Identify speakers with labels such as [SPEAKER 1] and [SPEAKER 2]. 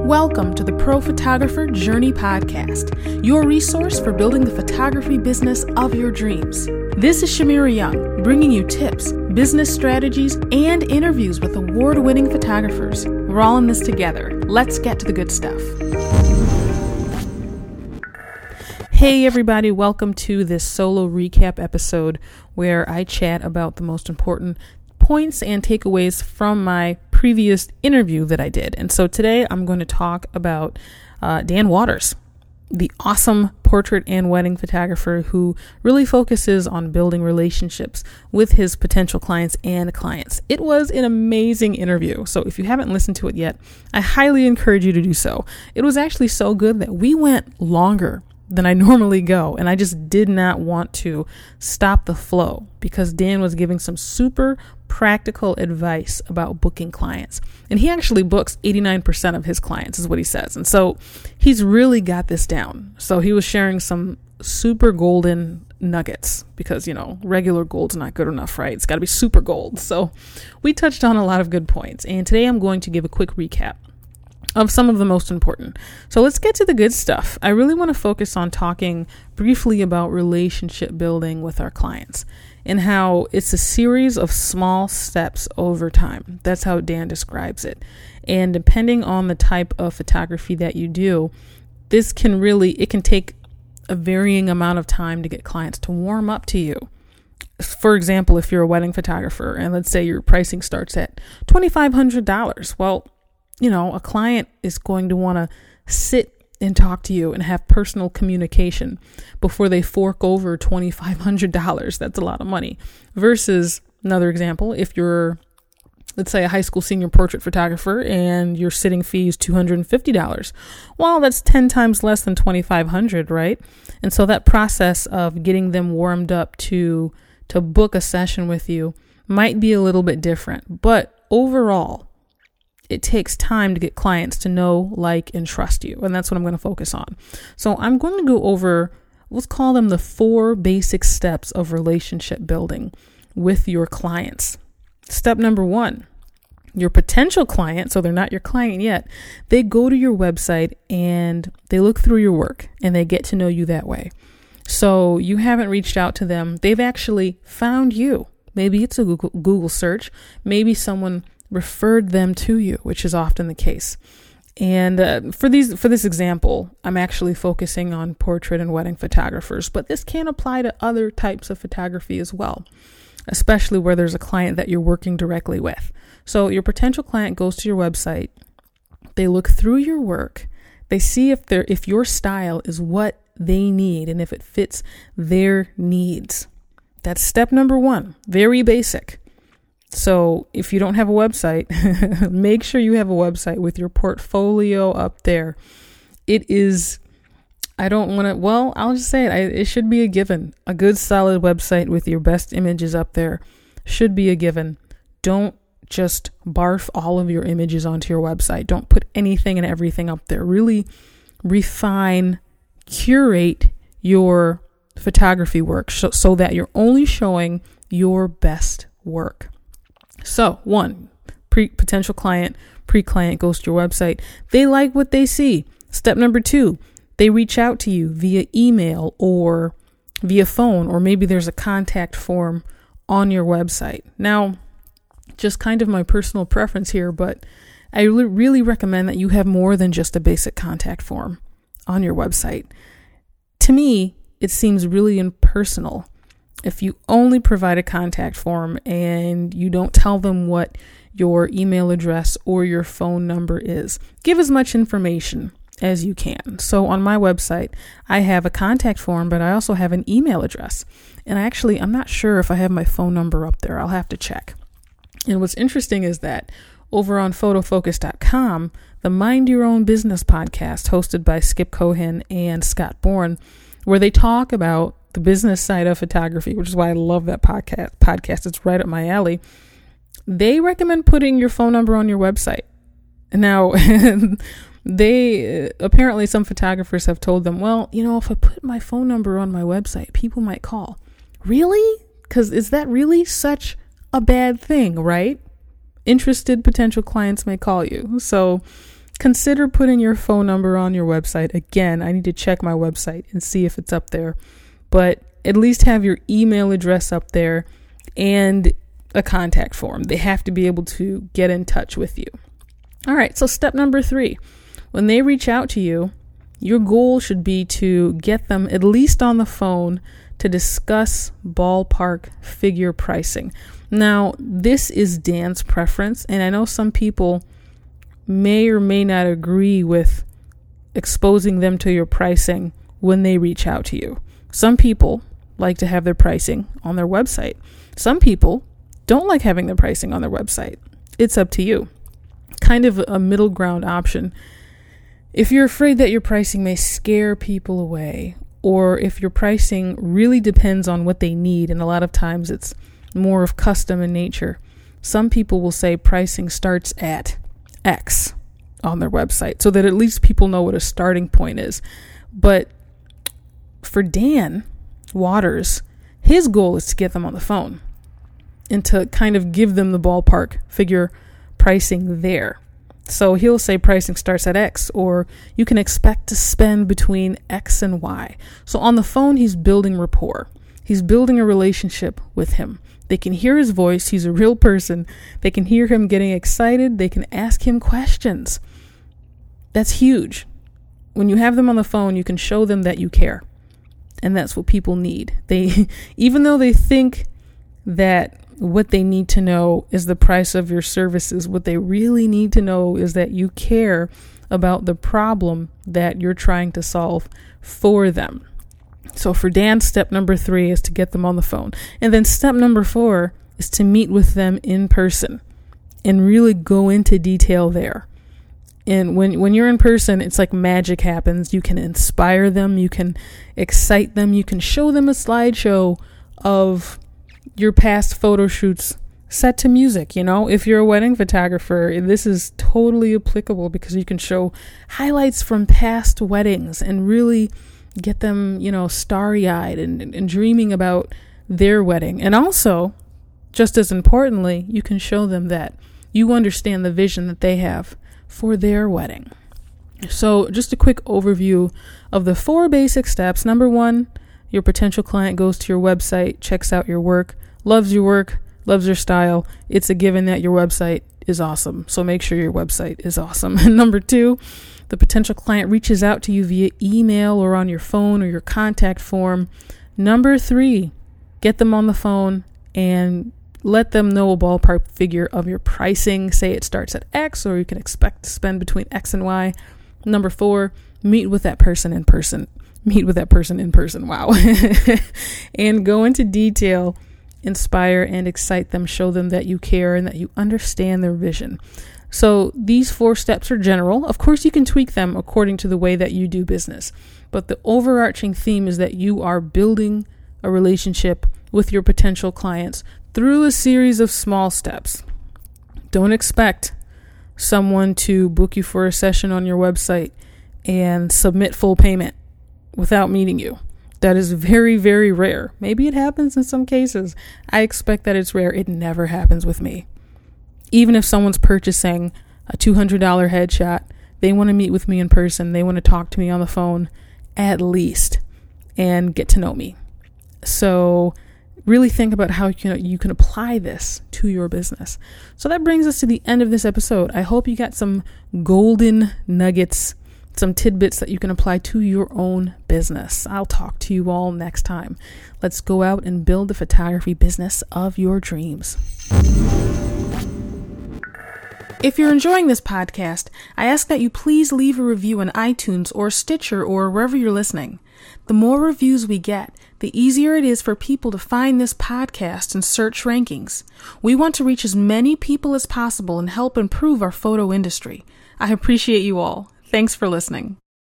[SPEAKER 1] Welcome to the Pro Photographer Journey Podcast, your resource for building the photography business of your dreams. This is Shamira Young, bringing you tips, business strategies, and interviews with award-winning photographers. We're all in this together. Let's get to the good stuff. Hey everybody, welcome to this solo recap episode where I chat about the most important points and takeaways from my previous interview that I did. And so today I'm going to talk about Dan Waters, the awesome portrait and wedding photographer who really focuses on building relationships with his potential clients and clients. It was an amazing interview. So if you haven't listened to it yet, I highly encourage you to do so. It was actually so good that we went longer than I normally go. And I just did not want to stop the flow because Dan was giving some super practical advice about booking clients. And he actually books 89% of his clients is what he says. And so he's really got this down. So he was sharing some super golden nuggets because, regular gold's not good enough, right? It's got to be super gold. So we touched on a lot of good points. And today I'm going to give a quick recap of some of the most important. So let's get to the good stuff. I really want to focus on talking briefly about relationship building with our clients and how it's a series of small steps over time. That's how Dan describes it. And depending on the type of photography that you do, it can take a varying amount of time to get clients to warm up to you. For example, if you're a wedding photographer and let's say your pricing starts at $2,500, well, a client is going to want to sit and talk to you and have personal communication before they fork over $2,500. That's a lot of money. Versus another example, if you're, let's say, a high school senior portrait photographer and your sitting fee is $250. Well, that's 10 times less than $2,500, right? And so that process of getting them warmed up to book a session with you might be a little bit different. But overall, it takes time to get clients to know, like, and trust you. And that's what I'm going to focus on. So I'm going to go over, let's call them the 4 basic steps of relationship building with your clients. Step number 1, your potential client, so they're not your client yet, they go to your website and they look through your work and they get to know you that way. So you haven't reached out to them. They've actually found you. Maybe it's a Google search. Maybe someone referred them to you, which is often the case. And for this example, I'm actually focusing on portrait and wedding photographers, but this can apply to other types of photography as well, especially where there's a client that you're working directly with. So your potential client goes to your website, they look through your work, they see if your style is what they need and if it fits their needs. That's step number 1, very basic. So if you don't have a website, make sure you have a website with your portfolio up there. I'll just say it. It should be a given. A good solid website with your best images up there should be a given. Don't just barf all of your images onto your website. Don't put anything and everything up there. Really refine, curate your photography work so that you're only showing your best work. So 1, potential client, pre-client goes to your website. They like what they see. Step number 2, they reach out to you via email or via phone, or maybe there's a contact form on your website. Now, just kind of my personal preference here, but I really recommend that you have more than just a basic contact form on your website. To me, it seems really impersonal if you only provide a contact form and you don't tell them what your email address or your phone number is. Give as much information as you can. So on my website, I have a contact form, but I also have an email address. And I'm not sure if I have my phone number up there. I'll have to check. And what's interesting is that over on photofocus.com, the Mind Your Own Business podcast hosted by Skip Cohen and Scott Bourne, where they talk about the business side of photography, which is why I love that podcast. It's right up my alley. They recommend putting your phone number on your website. Now, apparently some photographers have told them, well, if I put my phone number on my website, people might call. Really? Because is that really such a bad thing, right? Interested potential clients may call you. So consider putting your phone number on your website. Again, I need to check my website and see if it's up there, but at least have your email address up there and a contact form. They have to be able to get in touch with you. All right, so step number 3, when they reach out to you, your goal should be to get them at least on the phone to discuss ballpark figure pricing. Now, this is Dan's preference, and I know some people may or may not agree with exposing them to your pricing when they reach out to you. Some people like to have their pricing on their website. Some people don't like having their pricing on their website. It's up to you. Kind of a middle ground option. If you're afraid that your pricing may scare people away, or if your pricing really depends on what they need, and a lot of times it's more of custom in nature, some people will say pricing starts at X on their website, so that at least people know what a starting point is. But for Dan Waters, his goal is to get them on the phone and to kind of give them the ballpark figure pricing there. So he'll say pricing starts at X, or you can expect to spend between X and Y. So on the phone, he's building rapport. He's building a relationship with him. They can hear his voice. He's a real person. They can hear him getting excited. They can ask him questions. That's huge. When you have them on the phone, you can show them that you care. And that's what people need. Even though they think that what they need to know is the price of your services, what they really need to know is that you care about the problem that you're trying to solve for them. So for Dan, step number 3 is to get them on the phone. And then step number 4 is to meet with them in person and really go into detail there. And when you're in person, it's like magic happens. You can inspire them. You can excite them. You can show them a slideshow of your past photo shoots set to music. If you're a wedding photographer, this is totally applicable because you can show highlights from past weddings and really get them, starry-eyed and dreaming about their wedding. And also, just as importantly, you can show them that you understand the vision that they have for their wedding. So just a quick overview of the 4 basic steps. Number 1, your potential client goes to your website, checks out your work, loves your style. It's a given that your website is awesome. So make sure your website is awesome. And number 2, the potential client reaches out to you via email or on your phone or your contact form. Number 3, get them on the phone and let them know a ballpark figure of your pricing. Say it starts at X, or you can expect to spend between X and Y. Number 4, meet with that person in person. Wow. And go into detail, inspire and excite them, show them that you care and that you understand their vision. So these 4 steps are general. Of course, you can tweak them according to the way that you do business. But the overarching theme is that you are building a relationship with your potential clients through a series of small steps. Don't expect someone to book you for a session on your website and submit full payment without meeting you. That is very, very rare. Maybe it happens in some cases. I expect that it's rare. It never happens with me. Even if someone's purchasing a $200 headshot, they want to meet with me in person. They want to talk to me on the phone at least and get to know me. So really think about how you can apply this to your business. So that brings us to the end of this episode. I hope you got some golden nuggets, some tidbits that you can apply to your own business. I'll talk to you all next time. Let's go out and build the photography business of your dreams. If you're enjoying this podcast, I ask that you please leave a review on iTunes or Stitcher or wherever you're listening. The more reviews we get, the easier it is for people to find this podcast and search rankings. We want to reach as many people as possible and help improve our photo industry. I appreciate you all. Thanks for listening.